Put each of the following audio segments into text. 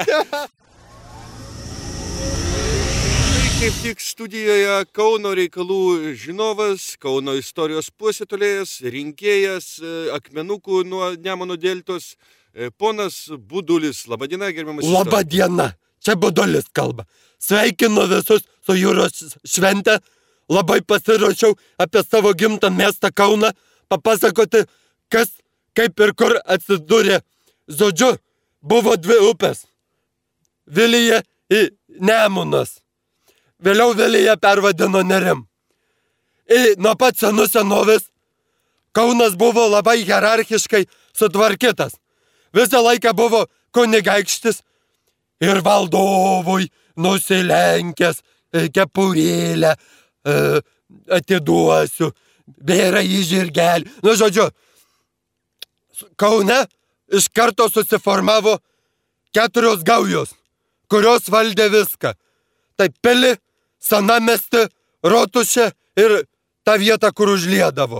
Kaip tik studijoje Kauno reikalų žinovas, Kauno istorijos puoselėtojas, rinkėjas akmenukų nuo Nemuno deltos, ponas Budulis. Labadiena, gerbiamas. Labadiena, čia Budulis kalba. Sveikinu visus su jūros švente. Labai pasiruošiau apie savo gimtą miestą Kauną papasakoti, kas, kaip ir kur atsidūrė. Žodžiu, buvo dvi upės. Vilija ir Nemunas. Vėliau Vilija pervadino Nerim. Ir nuo pat senų senovės Kaunas buvo labai hierarchiškai sutvarkytas. Visą laiką buvo kunigaikštis ir valdovui nusilenkęs kepurėlę atiduosiu, bėra į žirgelį. Nu, žodžiu, Kaune iš karto susiformavo 4 gaujos, kurios valdė viską. Tai Pilį, Senamiestį, Rotušę ir tą vietą, kur užliedavo.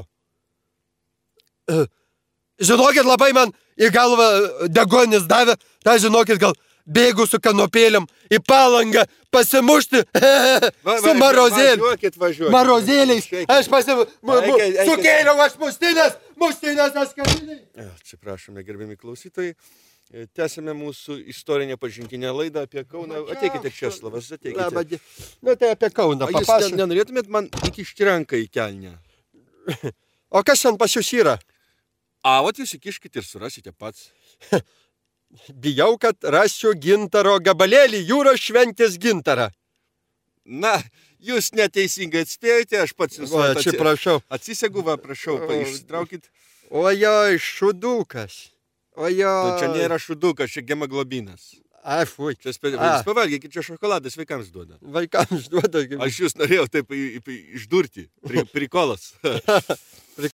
Žinokit, labai man į galvą degonis davė, tai žinokit, gal bėgu su kanopėlėm į Palangą pasimušti su marozėliais. Važiuokit. Marozėliais. Aš sukėliau aš muštinės aš karinai. Atsiprašome, gerbiami klausytojai. Tęsime mūsų istorinę pažintinę laidą apie Kauną. Ateikite, Česlavas, ateikite. Nu, tai apie Kauną Jūs nenorėtumėt man įkišti ranką į kelnę? O kas šiandien pas jūs yra? Vat jūs įkiškite ir surasite pats. Bijau, kad rasiu gintaro gabalėlį, jūros šventės gintarą. Na, jūs neteisingai atspėjote, aš pats jūs atsiprašau. Atsisegu, prašau, ištraukit. Ojoj, šudukas. Čia nėra šudukas, čia gemoglobinas. Fui. Čia pavalgykit, čia šokoladas vaikams duoda. Vaikams duoda. Aš jūs norėjau taip išdurti, prikolas.